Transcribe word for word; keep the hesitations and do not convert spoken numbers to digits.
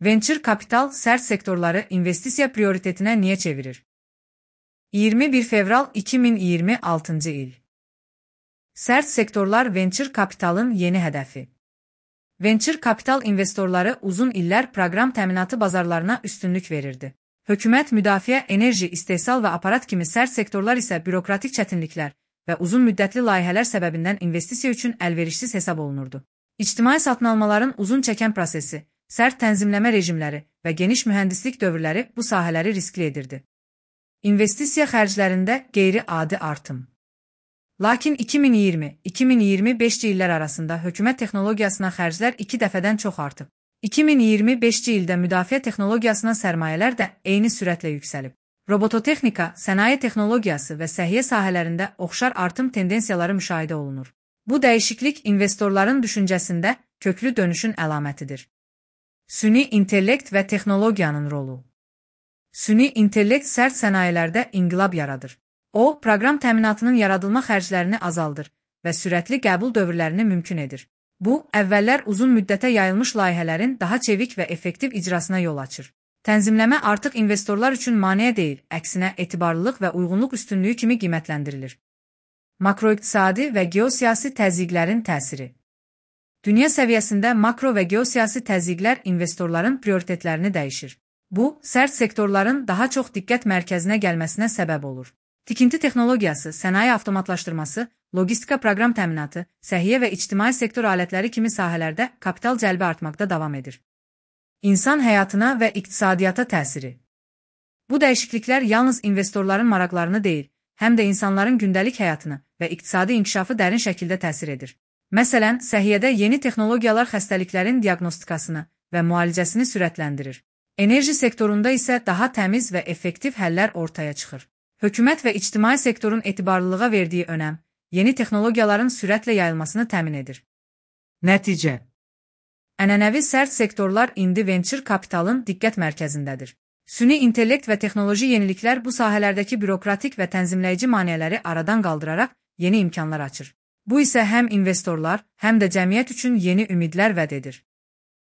Venture kapital sərt sektorları investisiya prioritetinə niyə çevirir? iyirmi bir fevral iki min iyirmi altıncı il. Sərt sektorlar venture kapitalın yeni hədəfi. Venture kapital investorları uzun illər proqram təminatı bazarlarına üstünlük verirdi. Hökumət, müdafiə, enerji, istehsal və aparat kimi sərt sektorlar isə bürokratik çətinliklər və uzun müddətli layihələr səbəbindən investisiya üçün əlverişsiz hesab olunurdu. İctimai satın almaların uzun çəkən prosesi, sərt tənzimləmə rejimləri və geniş mühəndislik dövrləri bu sahələri riskli edirdi. İnvestisiya xərclərində qeyri-adi artım. Lakin iki min iyirmi - iki min iyirmi beşinci illər arasında hökumət texnologiyasına xərclər iki dəfədən çox artıb. iki min iyirmi beşinci ildə müdafiə texnologiyasına sərmayələr də eyni sürətlə yüksəlib. Robototexnika, sənaye texnologiyası və səhiyyə sahələrində oxşar artım tendensiyaları müşahidə olunur. Bu dəyişiklik investorların düşüncəsində köklü dönüşün əlamətidir. Süni intellekt və texnologiyanın rolu. Süni intellekt sərt sənayelərdə inqilab yaradır. O, proqram təminatının yaradılma xərclərini azaldır və sürətli qəbul dövrlərini mümkün edir. Bu, əvvəllər uzun müddətə yayılmış layihələrin daha çevik və effektiv icrasına yol açır. Tənzimləmə artıq investorlar üçün maneə deyil, əksinə etibarlılıq və uyğunluq üstünlüyü kimi qiymətləndirilir. Makroiqtisadi və geosiyasi təzyiqlərin təsiri. Dünya səviyyəsində makro və geosiyasi təzyiqlər investorların prioritetlərini dəyişir. Bu, sərt sektorların daha çox diqqət mərkəzinə gəlməsinə səbəb olur. Tikinti texnologiyası, sənaye avtomatlaşdırması, logistika proqram təminatı, səhiyyə və ictimai sektor alətləri kimi sahələrdə kapital cəlbi artmaqda davam edir. İnsan həyatına və iqtisadiyyata təsiri. Bu dəyişikliklər yalnız investorların maraqlarını deyil, həm də insanların gündəlik həyatını və iqtisadi inkişafı dərin şəkildə təsir edir. Məsələn, səhiyyədə yeni texnologiyalar xəstəliklərin diaqnostikasını və müalicəsini sürətləndirir. Enerji sektorunda isə daha təmiz və effektiv həllər ortaya çıxır. Hökumət və ictimai sektorun etibarlılığa verdiyi önəm, yeni texnologiyaların sürətlə yayılmasını təmin edir. Nəticə. Ənənəvi sərt sektorlar indi venture kapitalın diqqət mərkəzindədir. Süni intellekt və texnoloji yeniliklər bu sahələrdəki bürokratik və tənzimləyici maneələri aradan qaldıraraq yeni imkanlar açır. Bu isə həm investorlar, həm də cəmiyyət üçün yeni ümidlər vəd edir.